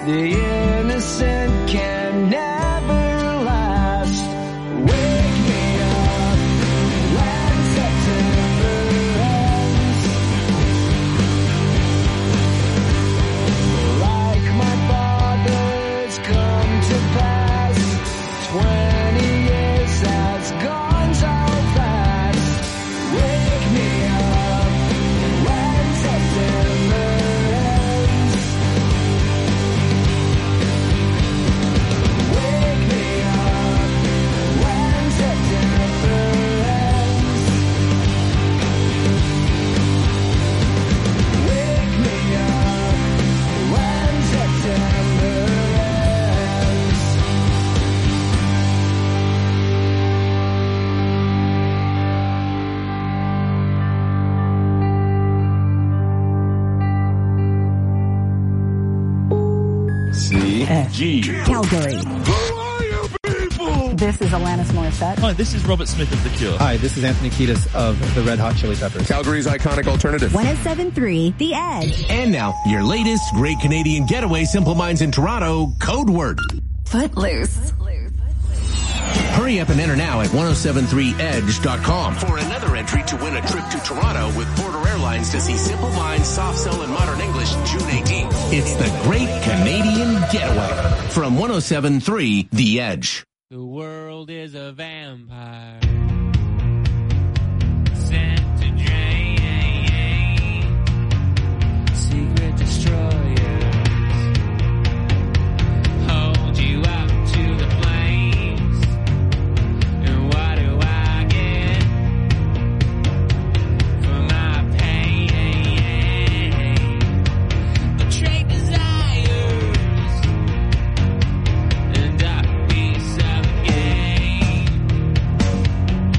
The innocent can never last. Wake me up when September ends. Like my father's come to pass. 20 years has gone so fast. Wake me up when September ends. Wake me up when September ends. Wake me up when September ends. G. Calgary. Who are you people? This is Alanis Morissette. Hi, this is Robert Smith of The Cure. Hi, this is Anthony Kiedis of the Red Hot Chili Peppers. Calgary's iconic alternative. 107.3 The Edge. And now, your latest Great Canadian Getaway, Simple Minds in Toronto, code word. Footloose. Hurry up and enter now at 1073edge.com for another entry to win a trip to Toronto with Porter Airlines to see Simple Minds, Soft Cell, and Modern English June 18th. It's the Great Canadian Getaway from 1073 The Edge. The world is a vampire sent to drain. Secret destroyers hold you up to the flames. And what do I get for my pain? Betrayed desires and dark beasts of the game.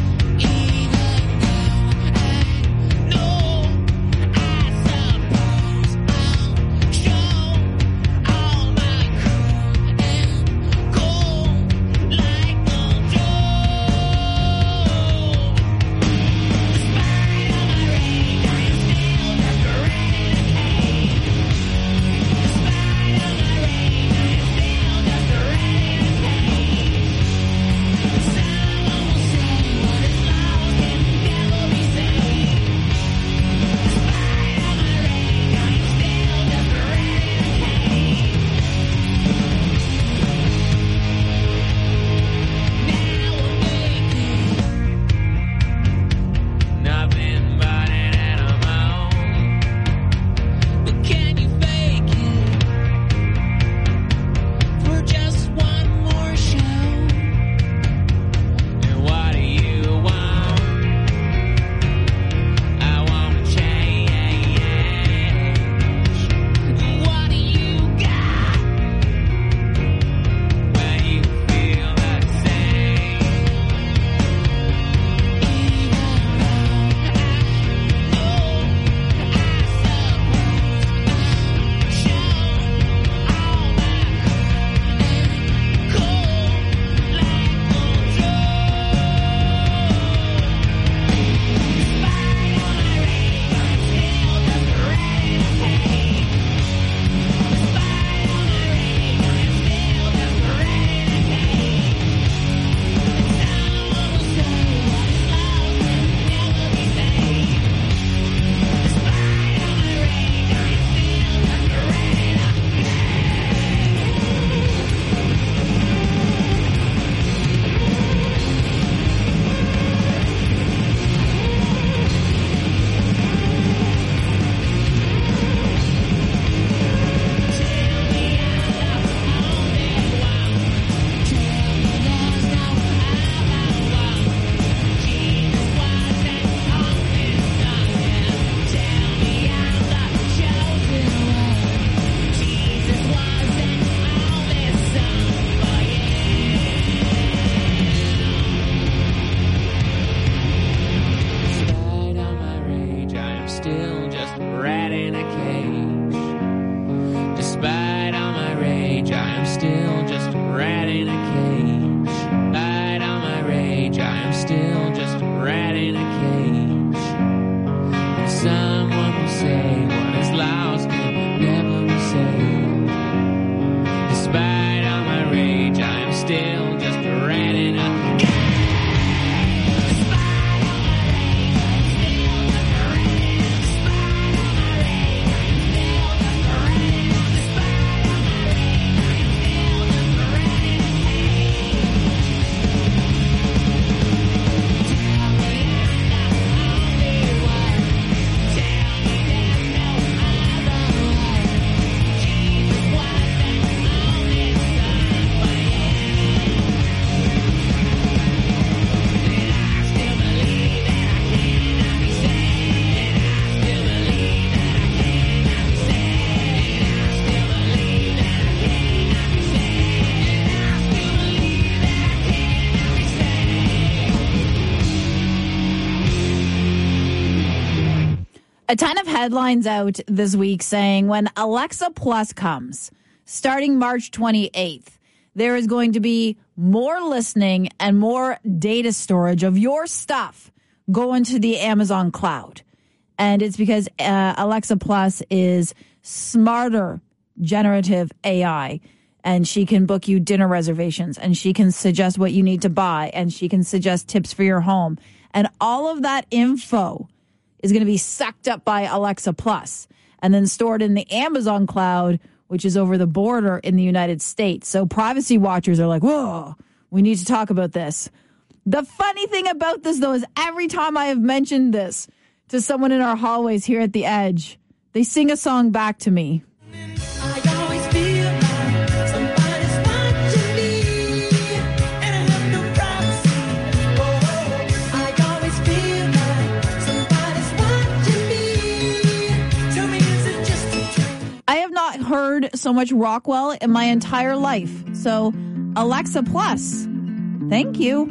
A ton of headlines out this week saying when Alexa Plus comes, starting March 28th, there is going to be more listening and more data storage of your stuff going to the Amazon cloud. And it's because Alexa Plus is smarter generative AI, and she can book you dinner reservations, and she can suggest what you need to buy, and she can suggest tips for your home. And all of that info is going to be sucked up by Alexa Plus and then stored in the Amazon cloud, which is over the border in the United States. So privacy watchers are like, whoa, we need to talk about this. The funny thing about this, though, is every time I have mentioned this to someone in our hallways here at The Edge, they sing a song back to me. I always feel like somebody's watching me, and I have no privacy. Oh, I always feel like somebody's watching me. Tell me, is it just a dream? I have not heard so much Rockwell in my entire life. So, Alexa Plus, thank you.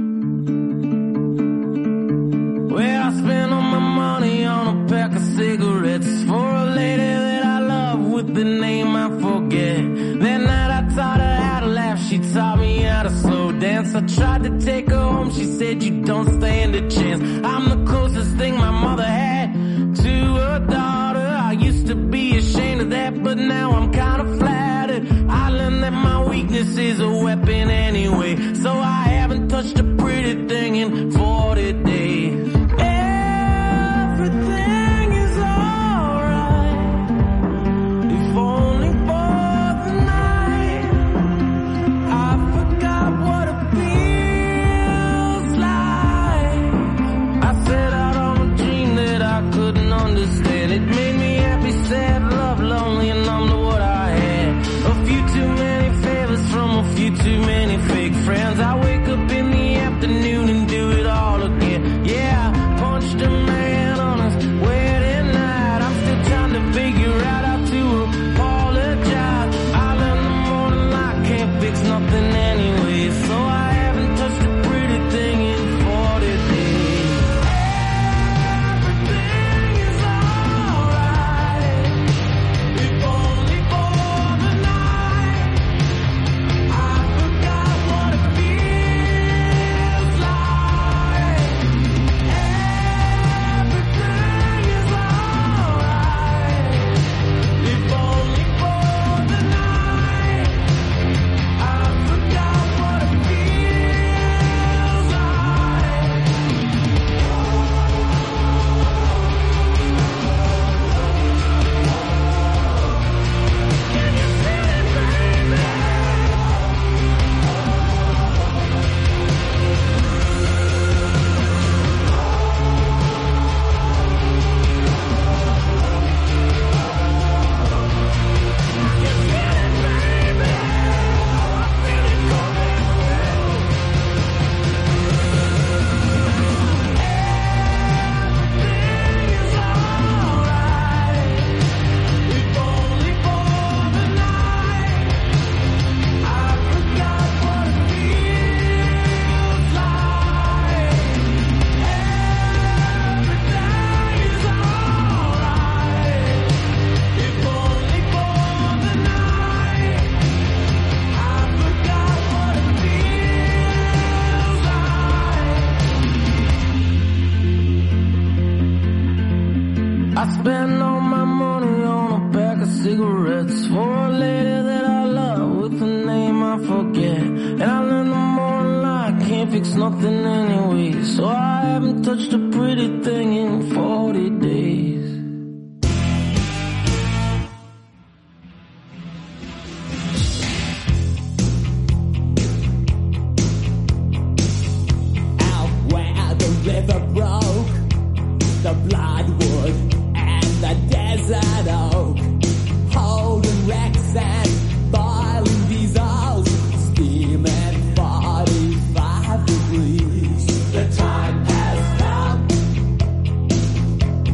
Well, I spent all my money on a pack of cigarettes for a lady that I love with the name I forget. That night I taught her how to laugh, she taught me how to slow dance. I tried to take her home, she said you don't stand a chance. I'm the closest thing my mother had to a daughter. I used to be ashamed of that, but now I'm kind of flattered. I learned that my weakness is a weapon anyway, so I haven't touched a pretty thing in 40 days. Everything is alright, if only for the night. I forgot what it feels like. I set out on a dream that I couldn't understand. It made me happy, sad, love, lonely, and numb to what I had. A few too many favors from a few too many fake friends. I wake up in the afternoon and do it all again. Yeah, I punched a man on his wedding night. I'm still trying to figure out how to apologize. I learned the morning light can't fix nothing anyway, so I haven't touched a pretty thing in 40 days. Everything is alright, if only for the night. I forgot what it feels like. Everything is alright, if only for the night. I forgot what it feels like. Can you feel it, baby? I spent all my money on a pack of cigarettes for a lady that I love with a name I forget. And I learned the morning light can't fix nothing anyway, so I haven't touched a pretty thing in 40 days. Out where the river broke, the bloodwood and the desert oak, holding wrecks and boiling diesels, steaming 45 degrees. The time has come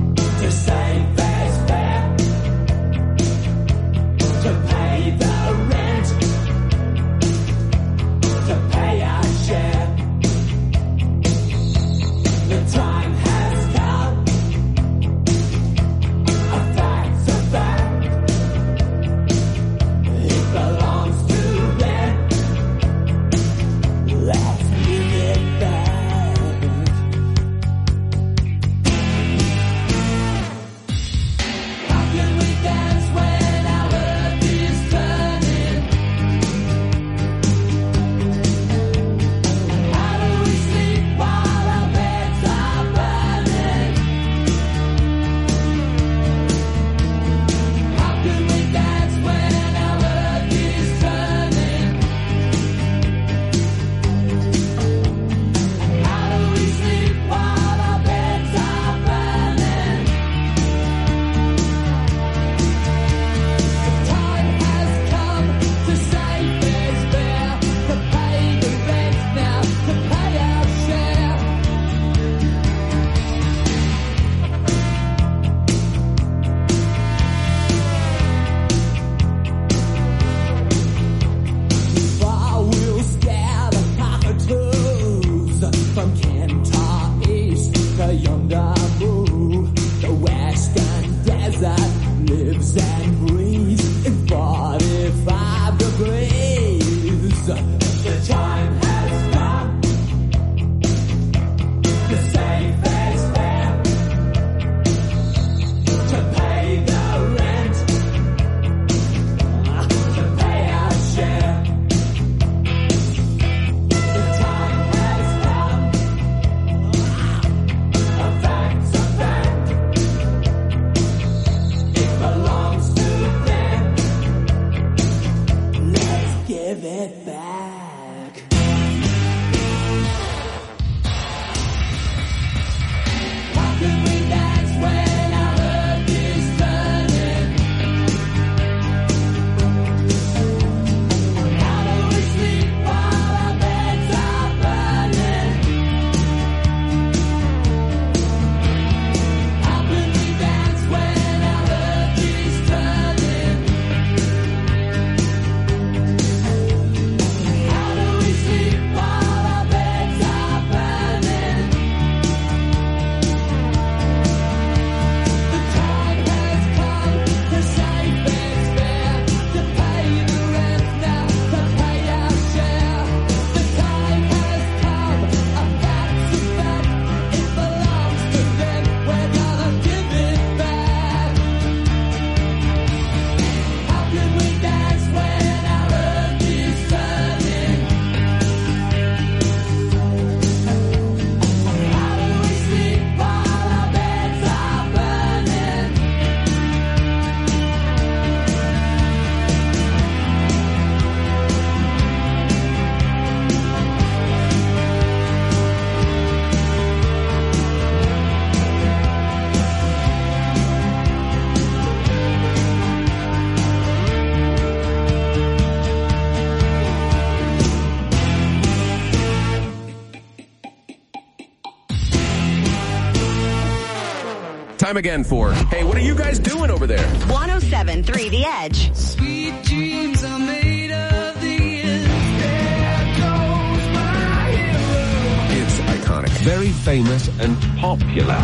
Time again for, hey, what are you guys doing over there? 107.3 The Edge. Sweet dreams are made of these. There goes my hero. It's iconic. Very famous and popular.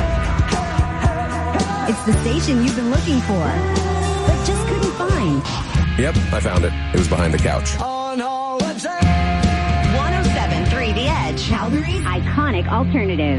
It's the station you've been looking for, but just couldn't find. Yep, I found it. It was behind the couch. On holiday. 107.3 The Edge. Calgary's iconic alternative.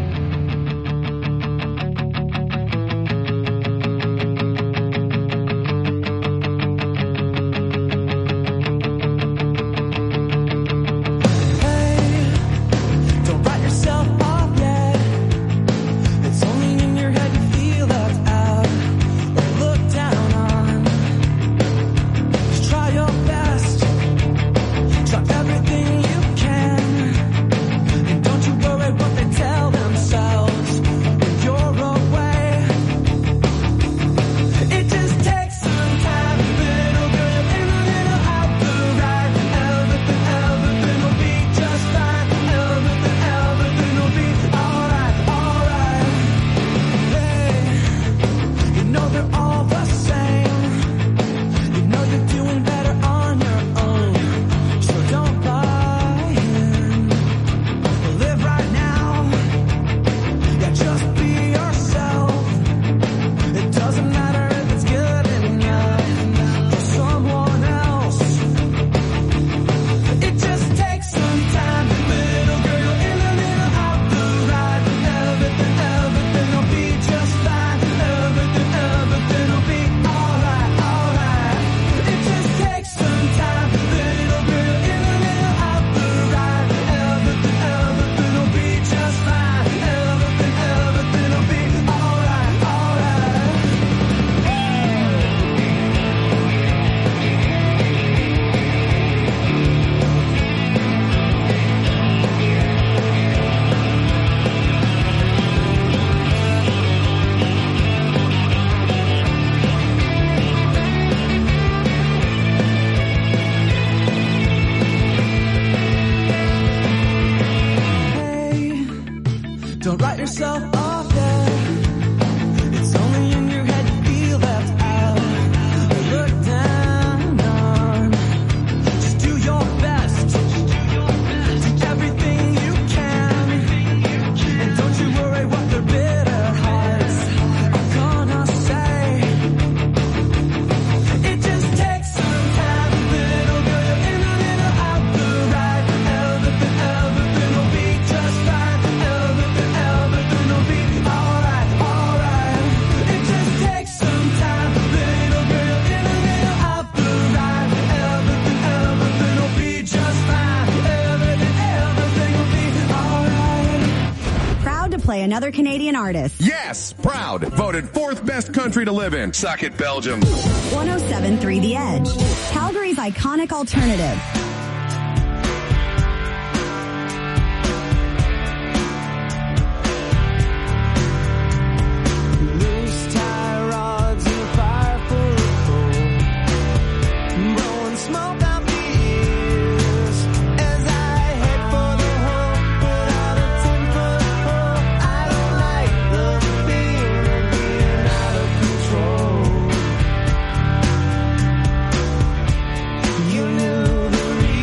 Don't write yourself off yet. It's only in your head you feel left out or looked down on. Just try your best. Try everything you can. And don't you worry what they tell themselves when you're away. It just takes some time, little girl, in a little out the right. Everything will be just fine. Everything will be alright. Hey, you know they're all the same. You know you're doing better on your own. So don't buy in. Live right now. Yeah, just be yourself. It doesn't matter if it's good enough for someone else. It just takes some time, little girl, in a little out the right. Everything will be just fine. Everything will be alright. It just takes some time, little girl, in a little out the right. Everything will be just fine. Everything will be alright. Hey, don't write yourself off yet. It's only in your head you feel left out or looked down on. Just do your best. Do everything you can. And don't you worry what their bitter hearts are gonna say. It just takes some time, little girl, in a little out the right. Everything will be just fine. Everything will be alright. It just takes some time, little girl, in a little out the right. Everything will be just fine. Everything will be alright. Proud to play another Canadian artist. Yes, proud. Voted 4th best country to live in. Suck it, Belgium. 107.3 The Edge. Calgary's iconic alternative. Loose tie rods in a fire full of coal, blowing smoke out the ears as I head for the hole without a 10-foot pole. I don't like the feeling of being out of control. You knew the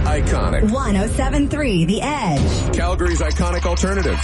iconic. 107.3 The Edge. Calgary's iconic alternative.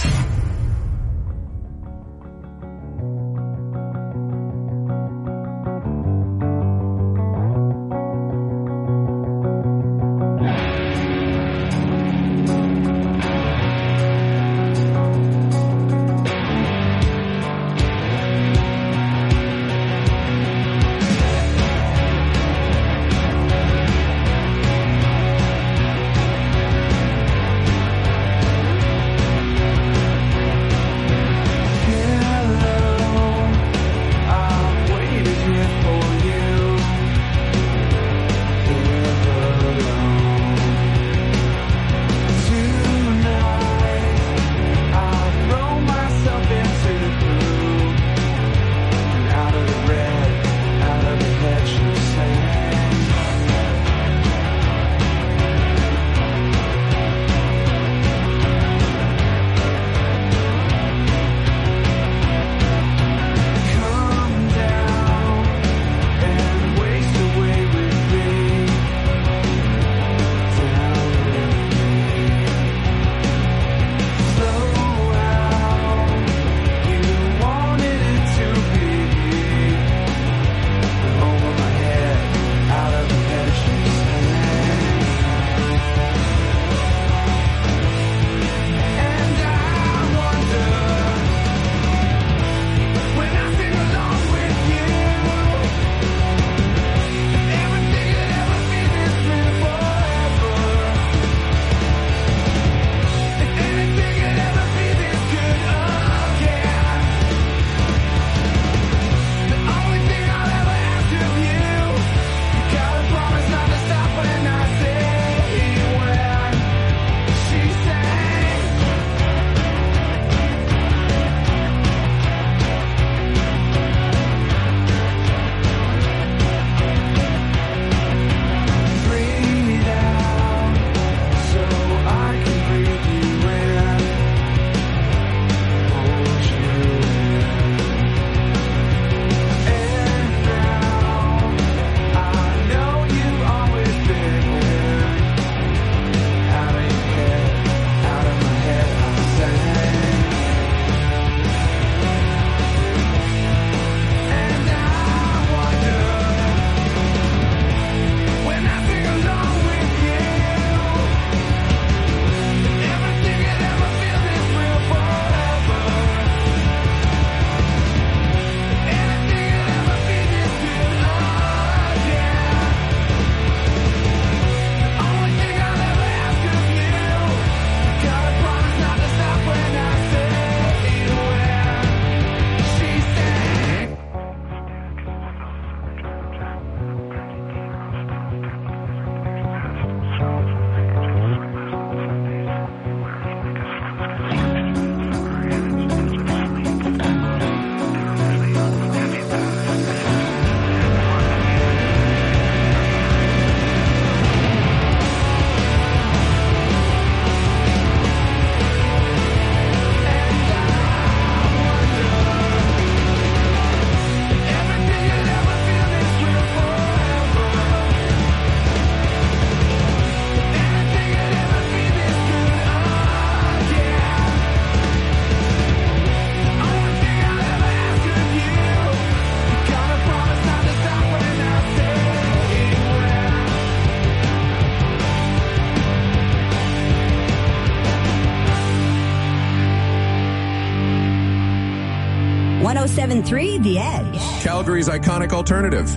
.107.3 The Edge. Calgary's iconic alternative.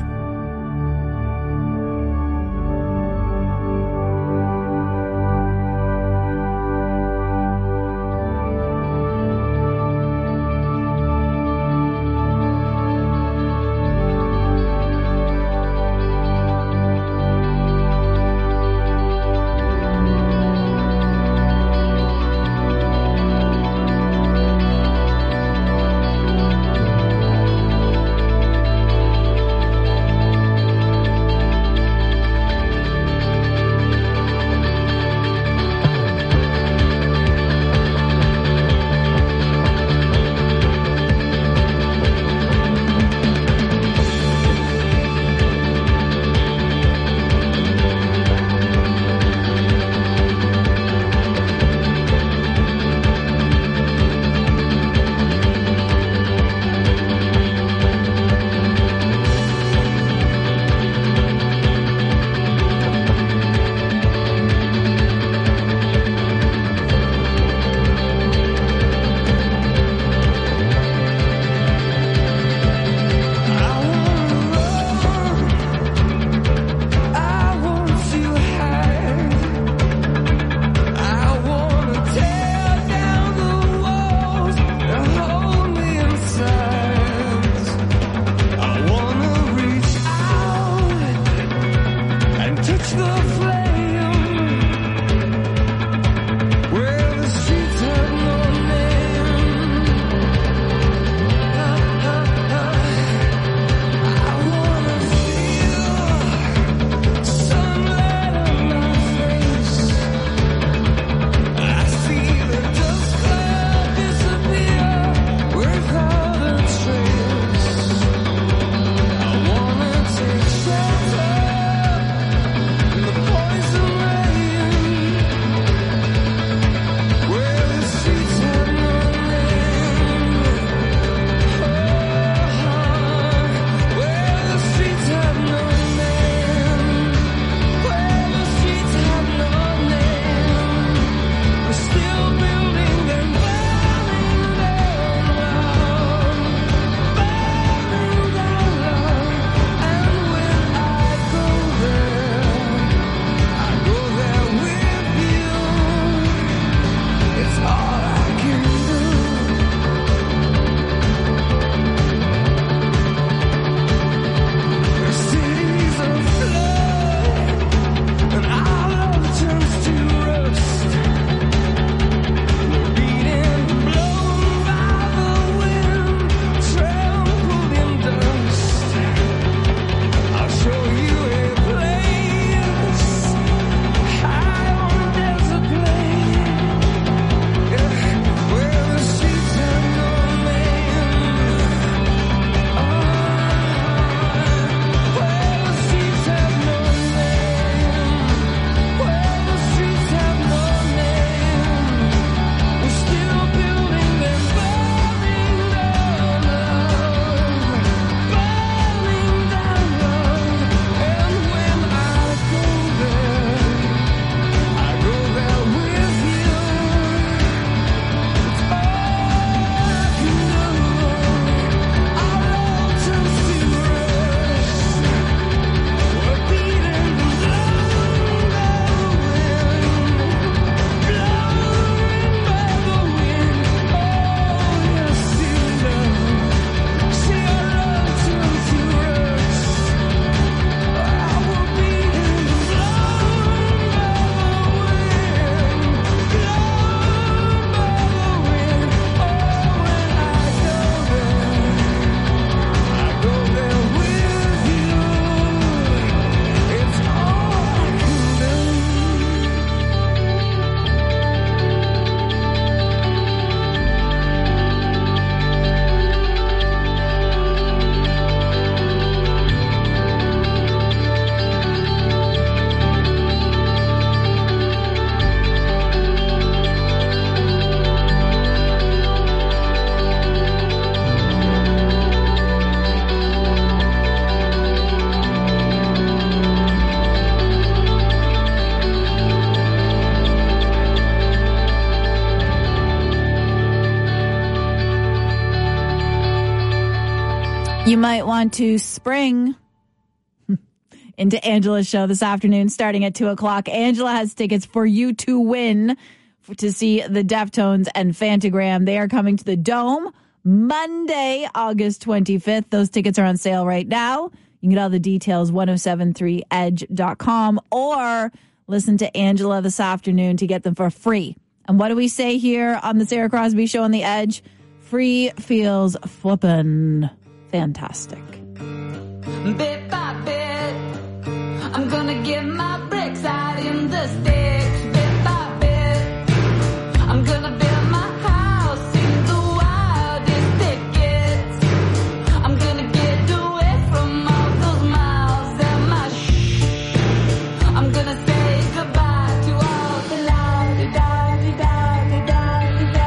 You might want to spring into Angela's show this afternoon starting at 2 o'clock. Angela has tickets for you to win to see the Deftones and Fantagram. They are coming to the Dome Monday, August 25th. Those tickets are on sale right now. You can get all the details, 1073edge.com, or listen to Angela this afternoon to get them for free. And what do we say here on the Sarah Crosby Show on the Edge? Free feels flippin' fantastic. Bit by bit, I'm gonna give my bricks out in the sticks. Bit by bit, I'm gonna build my house in the wildest thickets. I'm gonna get away from all those miles and my I'm gonna say goodbye to all the la-di-da-di-da-di-da-di-da.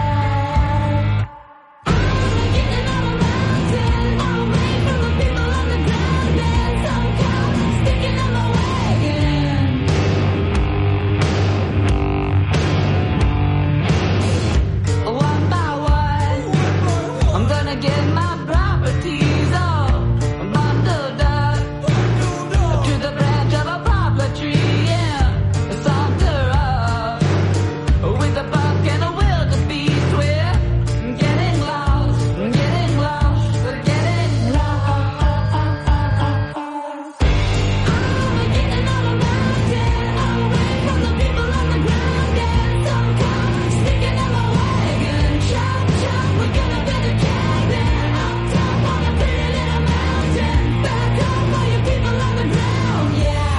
I'm getting on a mountain, away from the people on the ground, and some cows sticking in my wagon. One by one, I'm gonna get my properties all bundled up to the branch of a poplar tree, yeah, saunter up with a buck and a wildebeest. We're getting lost, getting lost, getting lost. I'm getting on a mountain, away from the people on the ground, and some cows sticking in my wagon. Chop, chop, we're gonna build a cabin up top on a pretty little mountain. Back up all you people on the ground, yeah.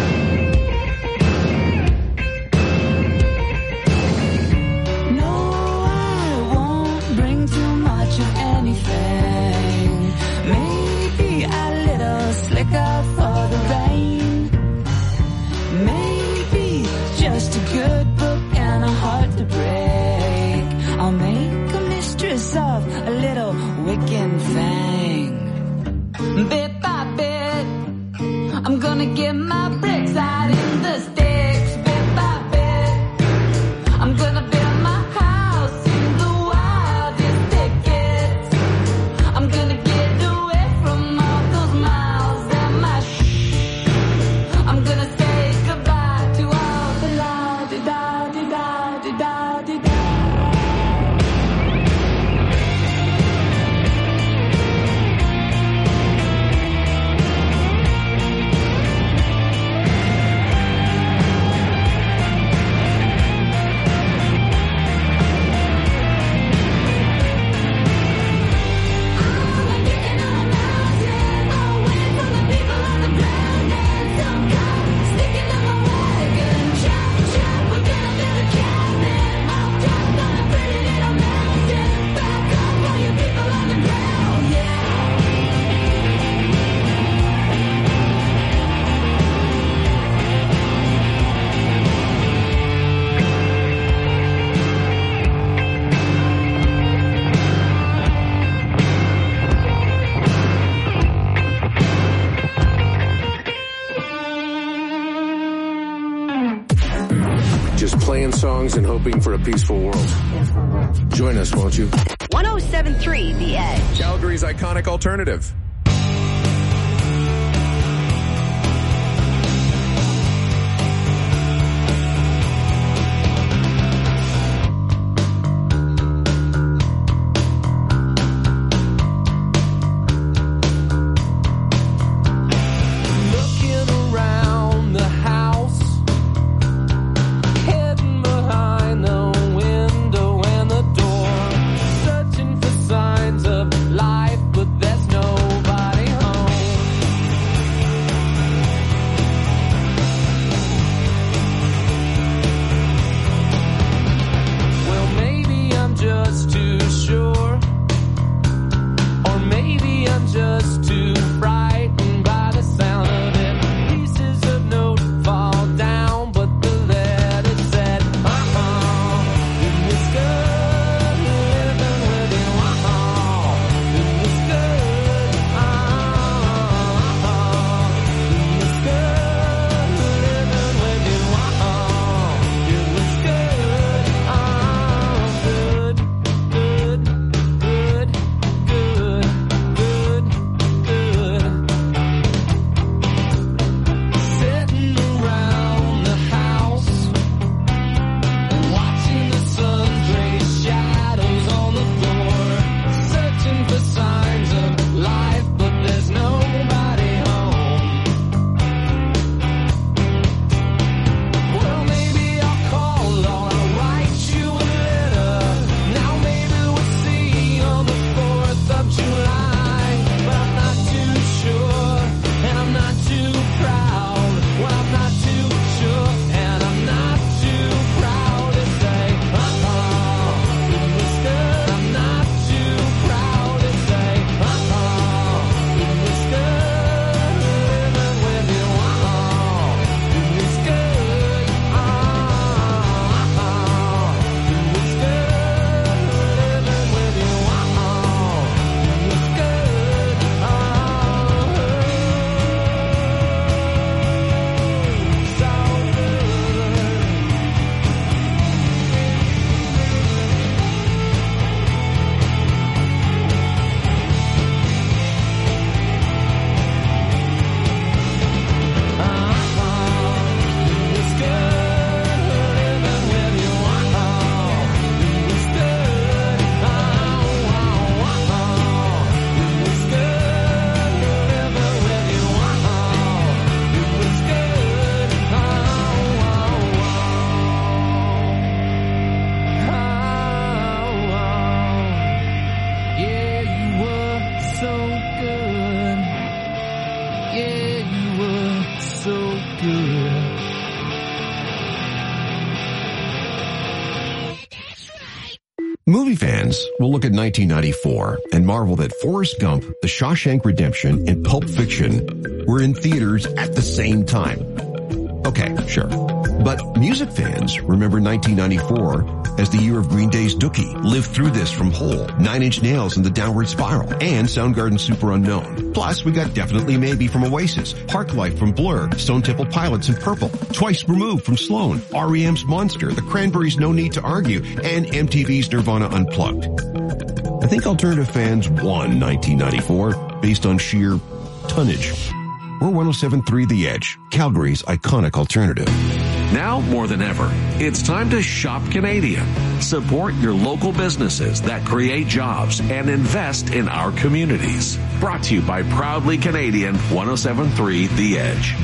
No, I won't bring too much of anything. Maybe a little slicker for the rain. Maybe just a good book and a heart to break. I'll make a mistress of a little Wiccan thing. Bit by bit, I'm gonna get my bricks out in the sticks. Bit by bit, I'm gonna build my house in the wildest thickets. I'm gonna get away from all those miles and my I'm gonna say goodbye to all the la-di-da-di-da-di-da-di-da. I'm getting on a mountain, away from the people on the ground, and some cows sticking in my wagon. Chop, chop, we're gonna build a cabin up top on a pretty little mountain. Back up all you people on the ground, yeah. Just playing songs and hoping for a peaceful world. Join us, won't you? 1073 The Edge. Calgary's iconic alternative. Looking around the house, hidden behind the window and the door, searching for signs of life, but there's no Movie fans will look at 1994 and marvel that Forrest Gump, The Shawshank Redemption, and Pulp Fiction were in theaters at the same time. Okay, sure. But music fans remember 1994 as the year of Green Day's Dookie, Live Through This from Hole, 9 Inch Nails and the Downward Spiral, and Soundgarden's Super Unknown. Plus, we got Definitely Maybe from Oasis, Parklife from Blur, Stone Temple Pilots and Purple, Twice Removed from Sloan, R.E.M's Monster, The Cranberries' No Need to Argue, and MTV's Nirvana Unplugged. I think alternative fans won 1994 based on sheer tonnage. We're 107.3 The Edge, Calgary's iconic alternative. Now more than ever, it's time to shop Canadian. Support your local businesses that create jobs and invest in our communities. Brought to you by Proudly Canadian 107.3 The Edge.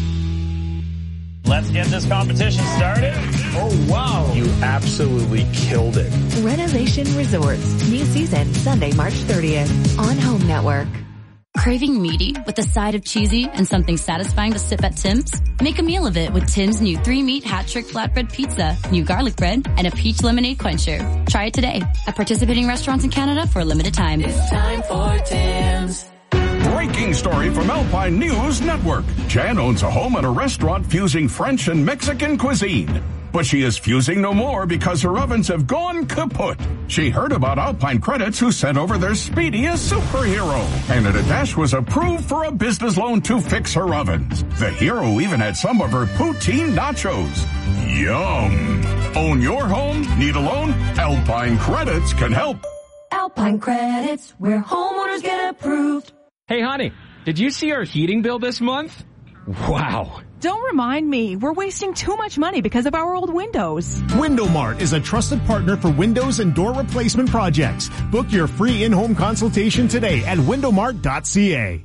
Let's get this competition started. Oh, wow. You absolutely killed it. Renovation Resorts. New season, Sunday, March 30th on Home Network. Craving meaty with a side of cheesy and something satisfying to sip at Tim's? Make a meal of it with Tim's new 3-meat hat-trick flatbread pizza, new garlic bread, and a peach lemonade quencher. Try it today at participating restaurants in Canada for a limited time. It's time for Tim's. Breaking story from Alpine News Network. Jan owns a home and a restaurant fusing French and Mexican cuisine. But she is fusing no more because her ovens have gone kaput. She heard about Alpine Credits, who sent over their speediest superhero. Canada Dash was approved for a business loan to fix her ovens. The hero even had some of her poutine nachos. Yum! Own your home? Need a loan? Alpine Credits can help. Alpine Credits, where homeowners get approved. Hey, honey, did you see our heating bill this month? Wow. Don't remind me. We're wasting too much money because of our old windows. WindowMart is a trusted partner for windows and door replacement projects. Book your free in-home consultation today at windowmart.ca.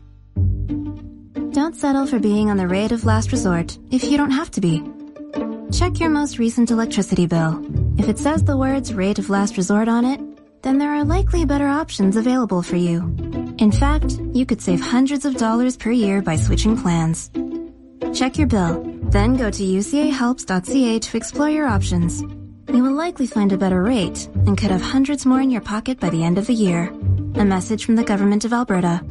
Don't settle for being on the rate of last resort if you don't have to be. Check your most recent electricity bill. If it says the words rate of last resort on it, then there are likely better options available for you. In fact, you could save hundreds of dollars per year by switching plans. Check your bill, then go to ucahelps.ca to explore your options. You will likely find a better rate and could have hundreds more in your pocket by the end of the year. A message from the Government of Alberta.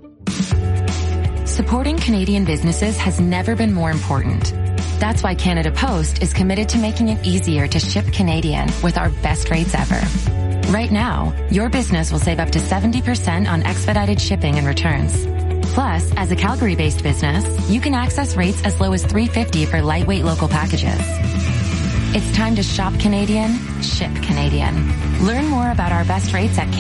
Supporting Canadian businesses has never been more important. That's why Canada Post is committed to making it easier to ship Canadian with our best rates ever. Right now, your business will save up to 70% on expedited shipping and returns. Plus, as a Calgary-based business, you can access rates as low as $3.50 for lightweight local packages. It's time to shop Canadian, ship Canadian. Learn more about our best rates at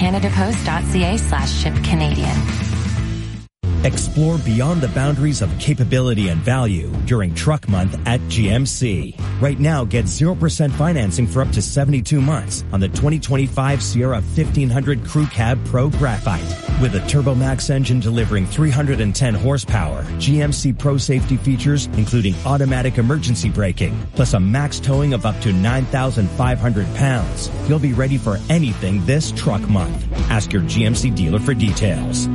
canadapost.ca/shipcanadian. Explore beyond the boundaries of capability and value during Truck Month at GMC. Right now, get 0% financing for up to 72 months on the 2025 Sierra 1500 Crew Cab Pro Graphite. With a TurboMax engine delivering 310 horsepower, GMC Pro safety features including automatic emergency braking, plus a max towing of up to 9,500 pounds. You'll be ready for anything this Truck Month. Ask your GMC dealer for details.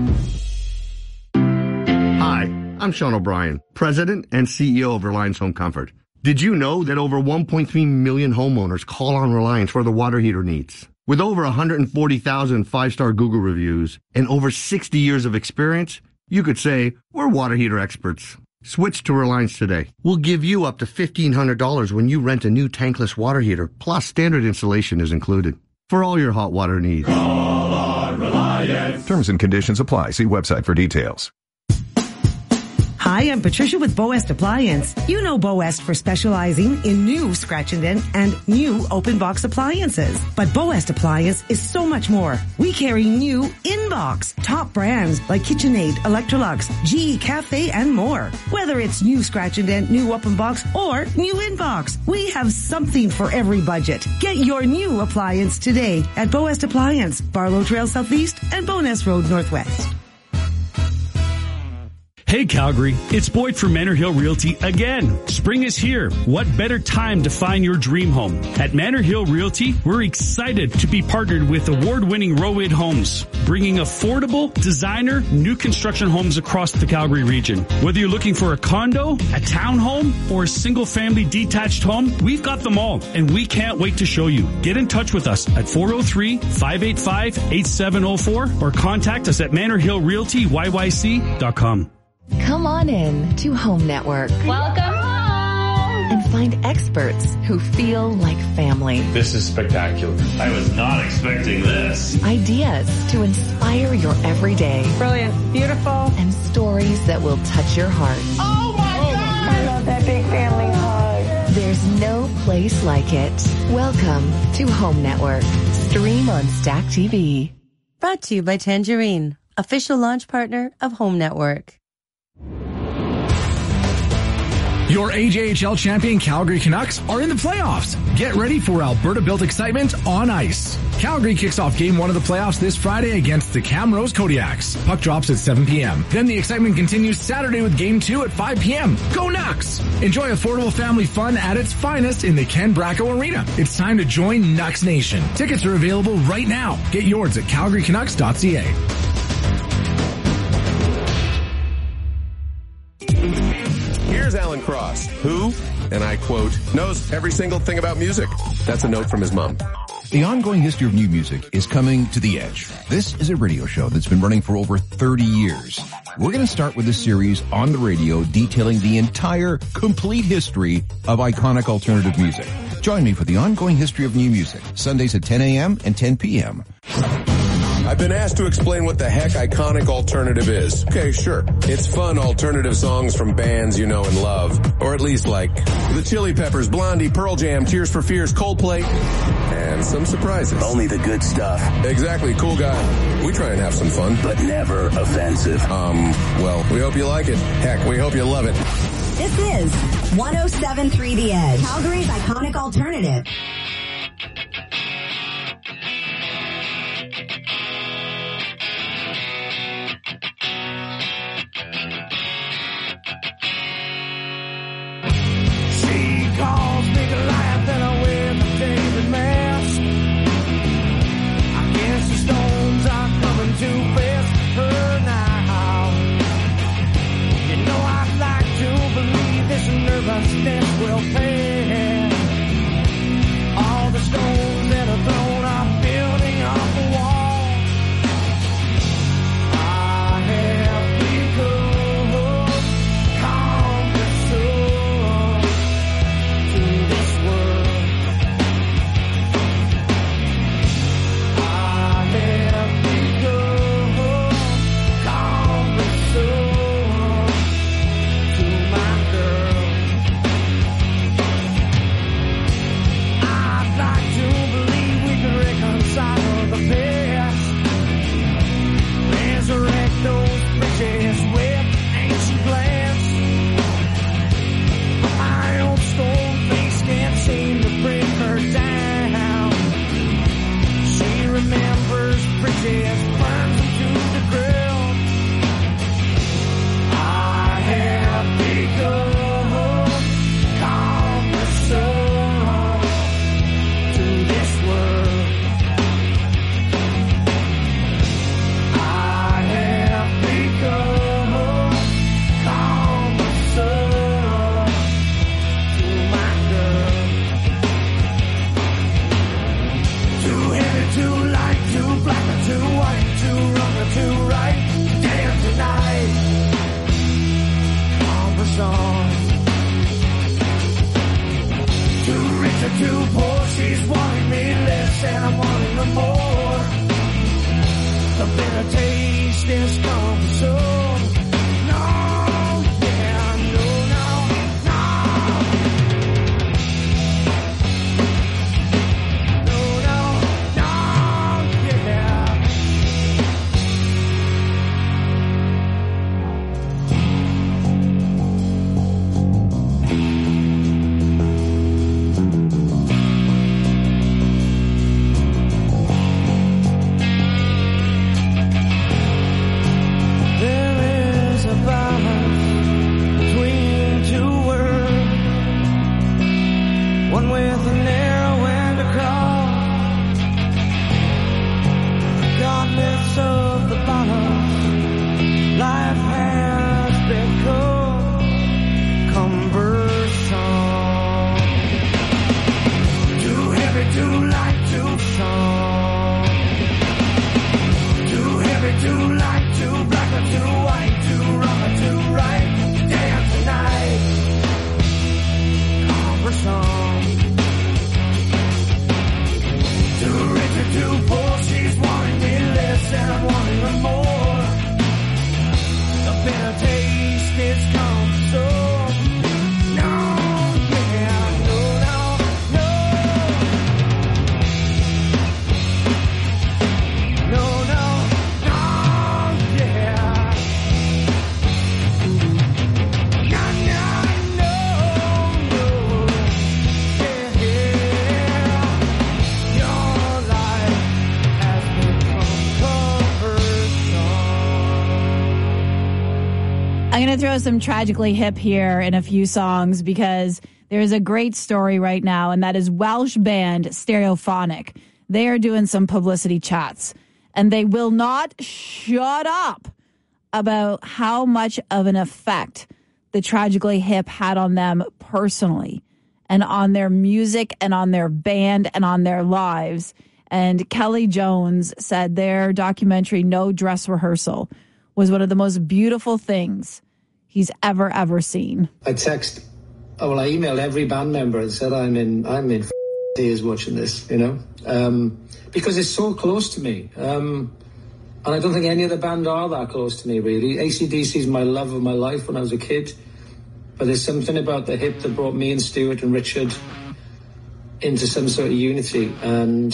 Hi, I'm Sean O'Brien, President and CEO of Reliance Home Comfort. Did you know that over 1.3 million homeowners call on Reliance for their water heater needs? With over 140,000 five-star Google reviews and over 60 years of experience, you could say we're water heater experts. Switch to Reliance today. We'll give you up to $1,500 when you rent a new tankless water heater, plus standard installation is included. For all your hot water needs. Call on Reliance. Terms and conditions apply. See website for details. Hi, I'm Patricia with Boest Appliance. You know Boest for specializing in new scratch and dent and new open box appliances. But Boest Appliance is so much more. We carry new in-box top brands like KitchenAid, Electrolux, GE Cafe, and more. Whether it's new scratch and dent, new open box, or new in-box, we have something for every budget. Get your new appliance today at Boest Appliance, Barlow Trail Southeast and Bowness Road Northwest. Hey Calgary, it's Boyd from Manor Hill Realty again. Spring is here. What better time to find your dream home? At Manor Hill Realty, we're excited to be partnered with award-winning Rowan Homes, bringing affordable, designer, new construction homes across the Calgary region. Whether you're looking for a condo, a townhome, or a single-family detached home, we've got them all, and we can't wait to show you. Get in touch with us at 403-585-8704 or contact us at manorhillrealtyyyc.com. Come on in to Home Network. Welcome home! And find experts who feel like family. This is spectacular. I was not expecting this. Ideas to inspire your everyday. Brilliant. Beautiful. And stories that will touch your heart. Oh my God! I love that big family hug. There's no place like it. Welcome to Home Network. Stream on Stack TV. Brought to you by Tangerine, official launch partner of Home Network. Your AJHL champion Calgary Canucks are in the playoffs. Get ready for Alberta-built excitement on ice. Calgary kicks off Game 1 of the playoffs this Friday against the Camrose Kodiaks. Puck drops at 7 p.m. Then the excitement continues Saturday with Game 2 at 5 p.m. Go Nucks! Enjoy affordable family fun at its finest in the Ken Bracco Arena. It's time to join Nucks Nation. Tickets are available right now. Get yours at calgarycanucks.ca. Here's Alan Cross, who, and I quote, knows every single thing about music. That's a note from his mom. The ongoing history of new music is coming to the edge. This is a radio show that's been running for over 30 years. We're going to start with a series on the radio detailing the entire, complete history of iconic alternative music. Join me for the ongoing history of new music, Sundays at 10 a.m. and 10 p.m. I've been asked to explain what the heck iconic alternative is. Okay, sure. It's fun alternative songs from bands you know and love. Or at least like the Chili Peppers, Blondie, Pearl Jam, Tears for Fears, Coldplay, and some surprises. Only the good stuff. Exactly, cool guy. We try and have some fun. But never offensive. Well, we hope you like it. Heck, we hope you love it. This is 107.3 The Edge, Calgary's iconic alternative. Calls me Goliath and I wear the David mask. I guess the stones are coming too fast for her now. You know I'd like to believe this nervousness will pass. All the stones that are thrown are building up a wall. I have become conqueror to this world. I have become conqueror to my girl. I'd like to believe we can reconcile the past, resurrect those bridges with ancient glass. My old stone face can't seem to bring her down. She remembers bridges, burns them to the ground. I have become conqueror to this world. I have become conqueror to my girl. Too heavy, too light, too black or too white, too wrong or too right. Dance tonight, conversation. Too rich or too poor, she's wanting me less and I'm wanting her more. The bitter taste is conversation. No, yeah, no, no, no. No, no, no, yeah. midst of the bottom, life has become cumbersome. Too heavy, too light, too strong. Too heavy, too light, too black or too white, too wrong or too right. Day after night, cumbersome. Too rich or too poor, she's wanting me less and I'm wanting her more. The bitter taste is cumbersome. No, yeah, no, no, no. No, no, no, yeah. No, no, no, no. Yeah, yeah. Your life has become cumbersome. I'm going to throw some Tragically Hip here in a few songs because there's a great story right now, and that is Welsh band Stereophonic. They are doing some publicity chats, and they will not shut up about how much of an effect the Tragically Hip had on them personally and on their music and on their band and on their lives. And Kelly Jones said their documentary, No Dress Rehearsal, was one of the most beautiful things he's ever seen. I emailed every band member and said, I'm in tears watching this, you know, because it's so close to me. And I don't think any other band are that close to me, really. AC/DC is my love of my life when I was a kid. But there's something about the Hip that brought me and Stuart and Richard into some sort of unity. And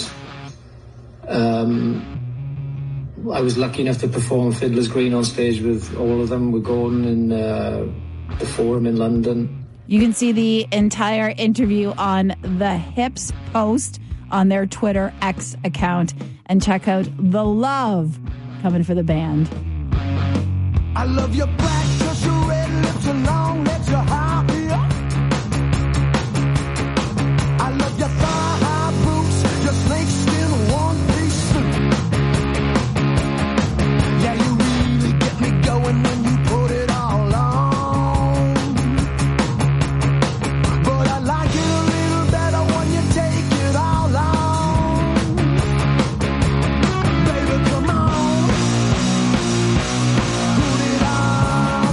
I was lucky enough to perform Fiddler's Green on stage with all of them. We're going in the Forum in London. You can see the entire interview on the Hips post on their Twitter X account and check out the love coming for the band. I love your black, cause your red lips are long, let your heart be up. I love your thigh-high boots, your snakeskin one-piece suit. Yeah, you really get me going when you put it all on. But I like it a little better when you take it all on. Baby, come on. Put it on.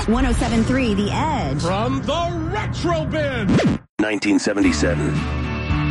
107.3 The Edge. From the Retro Bin. 1977.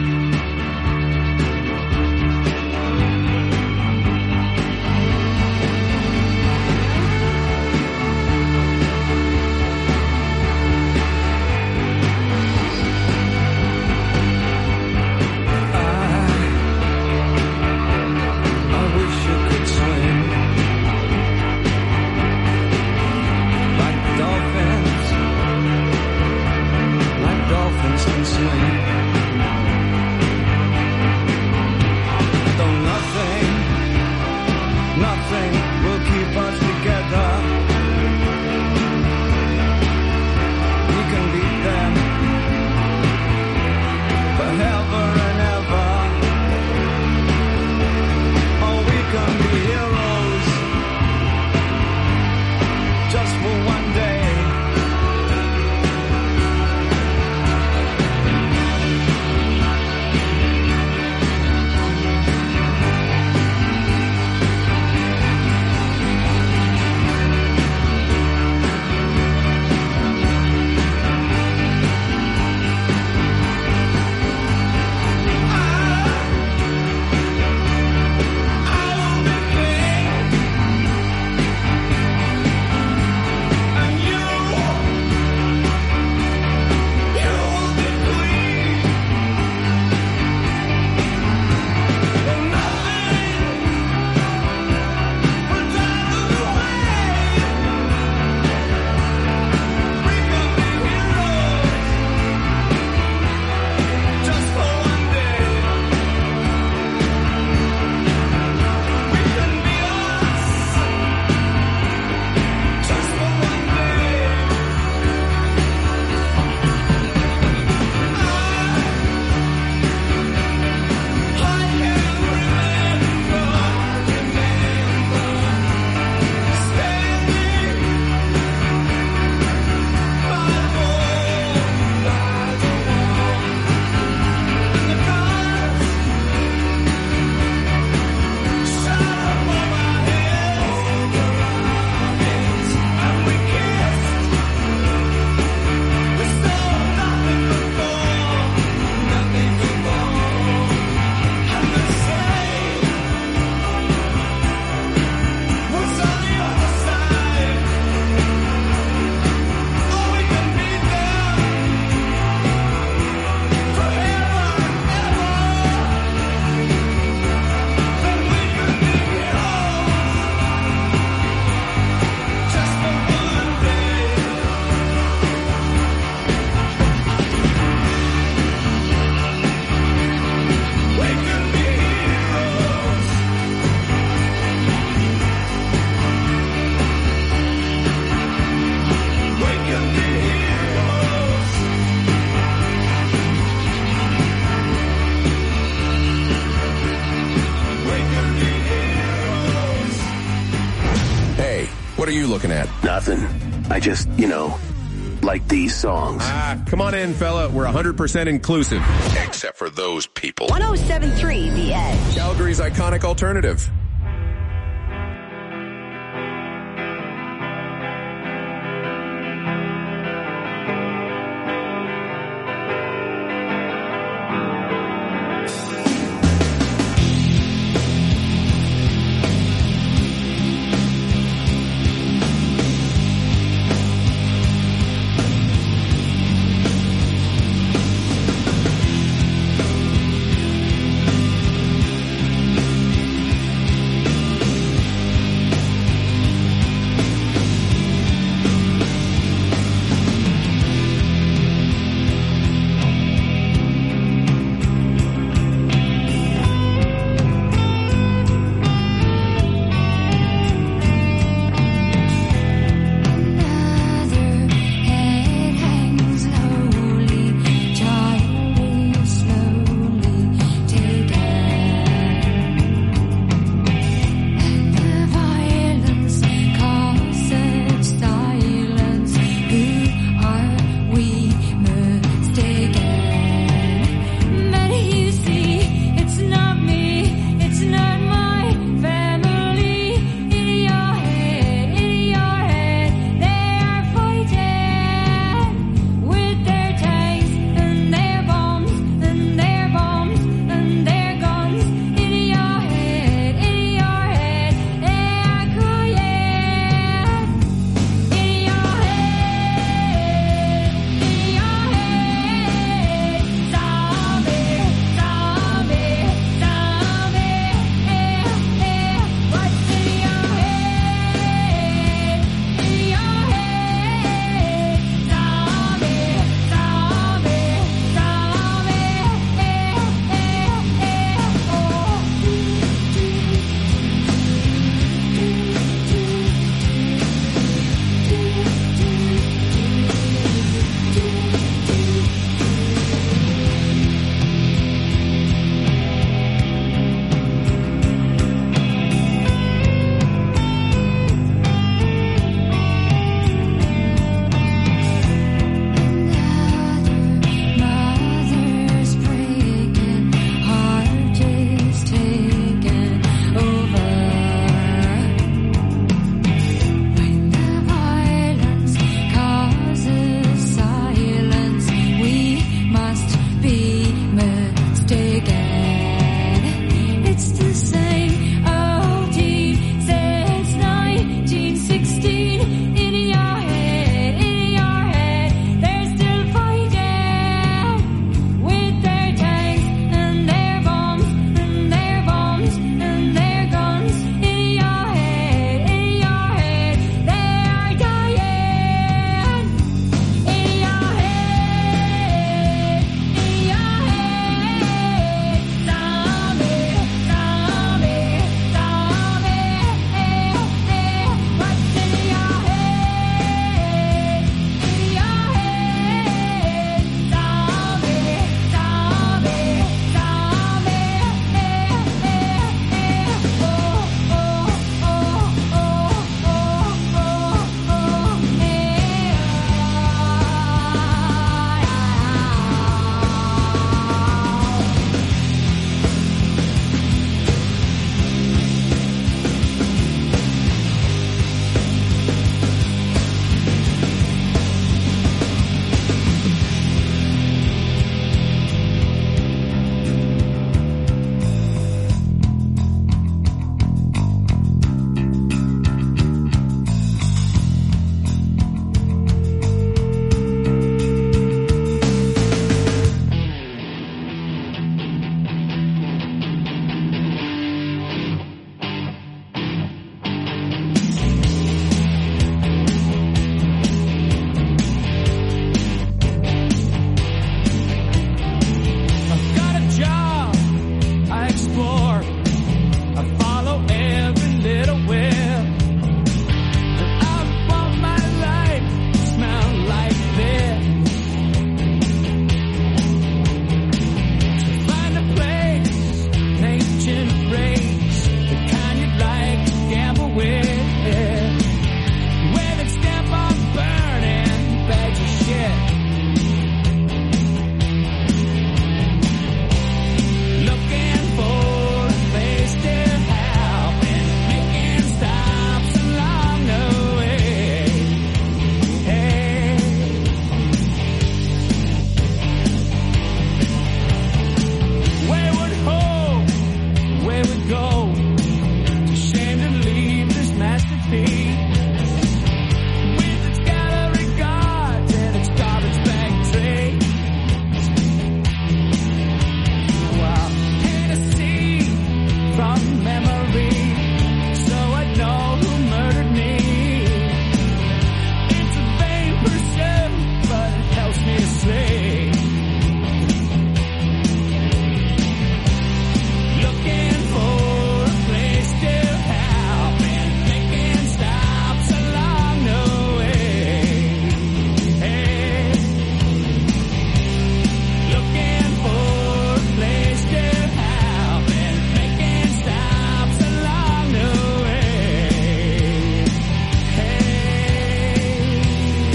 What are you looking at? Nothing. I just, like these songs. Come on in, fella. We're 100% inclusive. Except for those people. 107.3 The Edge. Calgary's iconic alternative.